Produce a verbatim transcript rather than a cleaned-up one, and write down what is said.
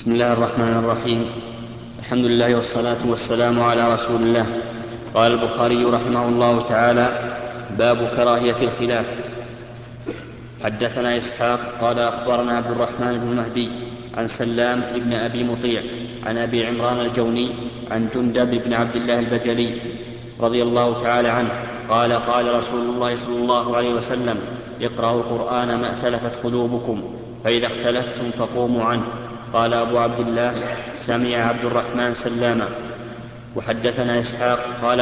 بسم الله الرحمن الرحيم. الحمد لله والصلاة والسلام على رسول الله. قال البخاري رحمه الله تعالى: باب كراهية الخلاف. حدثنا إسحاق قال أخبرنا عبد الرحمن بن مهدي عن سلام بن أبي مطيع عن أبي عمران الجوني عن جندب بن عبد الله البجلي رضي الله تعالى عنه قال: قال رسول الله صلى الله عليه وسلم: اقرأوا القرآن ما ائتلفت قلوبكم، فإذا اختلفتم فقوموا عنه. قال أبو عبد الله: سمع عبد الرحمن سلاما. وحدثنا إسحاق قال